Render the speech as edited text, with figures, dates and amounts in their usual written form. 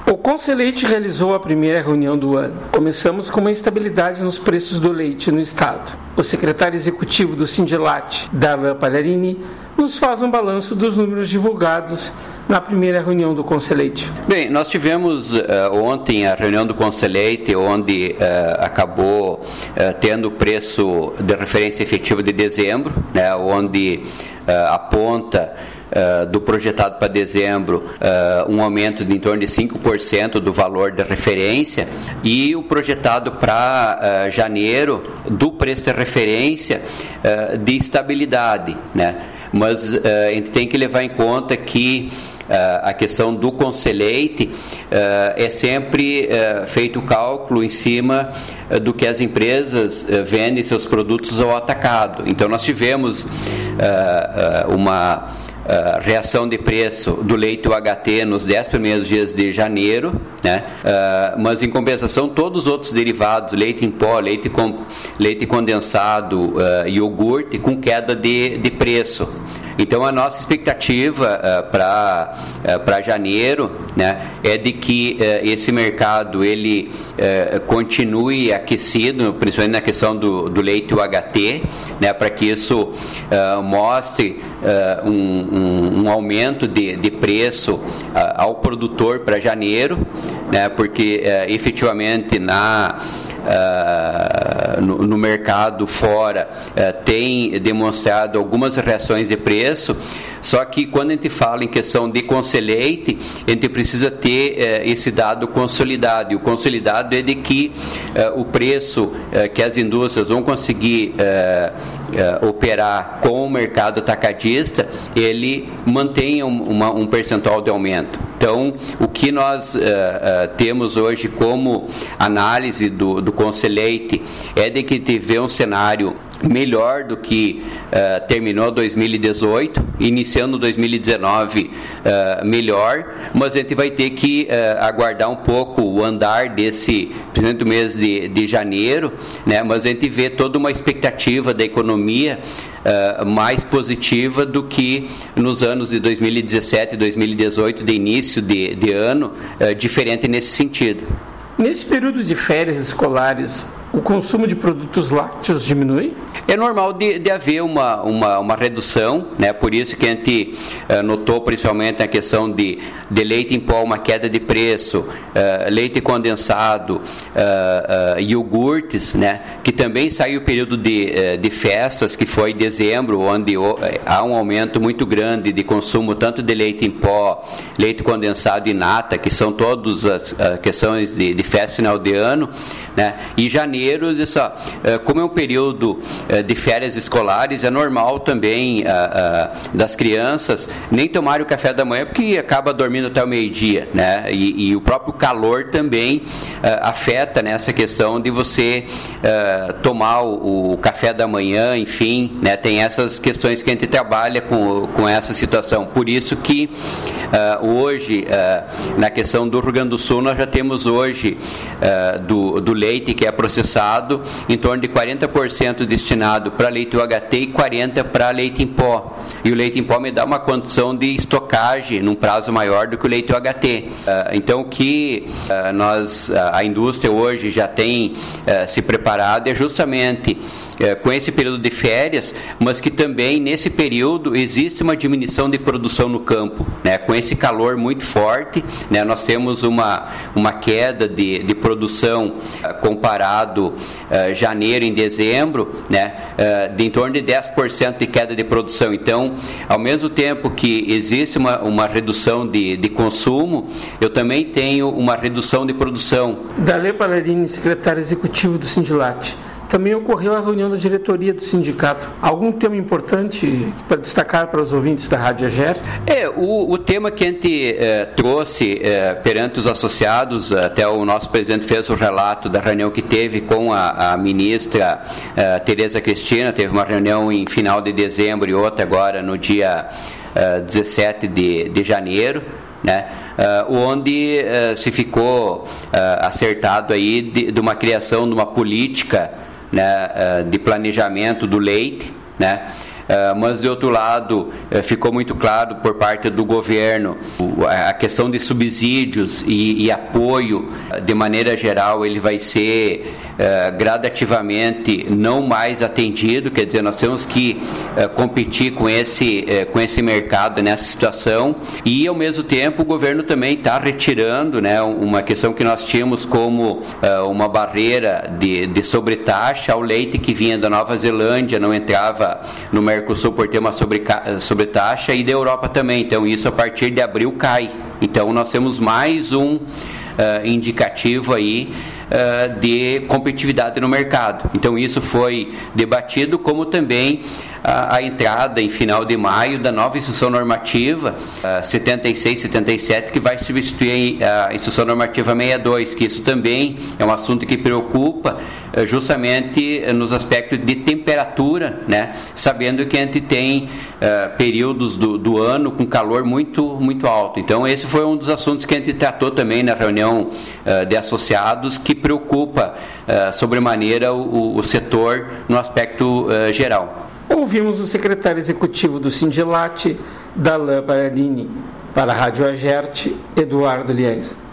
O Conselheite realizou a primeira reunião do ano. Começamos com uma instabilidade nos preços do leite no estado. O secretário executivo do Sindilat, Darlan Palharini, nos faz um balanço dos números divulgados na primeira reunião do Conselheite. Bem, nós tivemos ontem a reunião do Conselheite, onde acabou tendo o preço de referência efetivo de dezembro, né, onde aponta do projetado para dezembro um aumento de em torno de 5% do valor de referência, e o projetado para janeiro do preço de referência de estabilidade, né? Mas a gente tem que levar em conta que a questão do Conselheite é sempre feito o cálculo em cima do que as empresas vendem seus produtos ao atacado. Então nós tivemos uma reação de preço do leite UHT nos 10 primeiros dias de janeiro, né? Mas em compensação todos os outros derivados, leite em pó, leite condensado, iogurte, com queda de preço. Então a nossa expectativa para janeiro, né, é de que esse mercado ele continue aquecido, principalmente na questão do leite UHT, né, para que isso mostre um aumento de preço ao produtor para janeiro, né, porque efetivamente no mercado fora tem demonstrado algumas reações de preço, só que quando a gente fala em questão de Conselheite, a gente precisa ter esse dado consolidado, e o consolidado é de que o preço que as indústrias vão conseguir operar com o mercado atacadista, ele mantenha um percentual de aumento. Então, o que nós temos hoje como análise do Conselheite é de que teve um cenário melhor do que terminou 2018, iniciando 2019 melhor, mas a gente vai ter que aguardar um pouco o andar desse, principalmente do mês de janeiro, né? Mas a gente vê toda uma expectativa da economia mais positiva do que nos anos de 2017 e 2018, de início de ano, diferente nesse sentido. Nesse período de férias escolares, o consumo de produtos lácteos diminui? É normal de haver uma redução, né? Por isso que a gente notou principalmente a questão de leite em pó, uma queda de preço, leite condensado, iogurtes, né? Que também saiu o período de festas, que foi dezembro, onde há um aumento muito grande de consumo tanto de leite em pó, leite condensado e nata, que são todas as questões de festa final de ano, né? E janeiro, como é um período de férias escolares, é normal também das crianças nem tomarem o café da manhã, porque acaba dormindo até o meio-dia, né? E o próprio calor também afeta nessa questão de você tomar o café da manhã, enfim, né? Tem essas questões que a gente trabalha com essa situação. Por isso que hoje, na questão do Rio Grande do Sul, nós já temos hoje do leite que é processado, em torno de 40% destinado para leite UHT e 40% para leite em pó. E o leite em pó me dá uma condição de estocagem num prazo maior do que o leite UHT. Então, o que a indústria hoje já tem se preparado é justamente com esse período de férias, mas que também nesse período existe uma diminuição de produção no campo, né? Com esse calor muito forte, né? Nós temos uma queda de produção comparado janeiro em dezembro, né? De em torno de 10% de queda de produção. Então, ao mesmo tempo que existe uma redução de consumo, eu também tenho uma redução de produção. Darlan Palharini, secretário executivo do Sindilat. Também ocorreu a reunião da diretoria do sindicato. Algum tema importante para destacar para os ouvintes da Rádio AGER? O tema que a gente trouxe perante os associados, até o nosso presidente fez o relato da reunião que teve com a ministra Tereza Cristina, teve uma reunião em final de dezembro e outra agora no dia 17 de janeiro, né? Onde se ficou acertado aí de uma criação de uma política, né, de planejamento do leite, né, mas de outro lado ficou muito claro por parte do governo a questão de subsídios e apoio, de maneira geral, ele vai ser gradativamente não mais atendido, quer dizer, nós temos que competir com esse mercado nessa situação, e ao mesmo tempo o governo também está retirando, né, uma questão que nós tínhamos como uma barreira de sobretaxa ao leite que vinha da Nova Zelândia, não entrava no Mercosul por ter uma sobretaxa, e da Europa também. Então isso a partir de abril cai. Então nós temos mais um indicativo aí de competitividade no mercado. Então isso foi debatido, como também a entrada em final de maio da nova instrução normativa 76-77, que vai substituir a instrução normativa 62, que isso também é um assunto que preocupa justamente nos aspectos de temperatura, né? Sabendo que a gente tem períodos do ano com calor muito, muito alto. Então esse foi um dos assuntos que a gente tratou também na reunião de associados, que preocupa sobremaneira o setor no aspecto geral. Ouvimos o secretário executivo do Sindilat, Darlan Pagliarini. Para a Rádio Agerte, Eduardo Liais.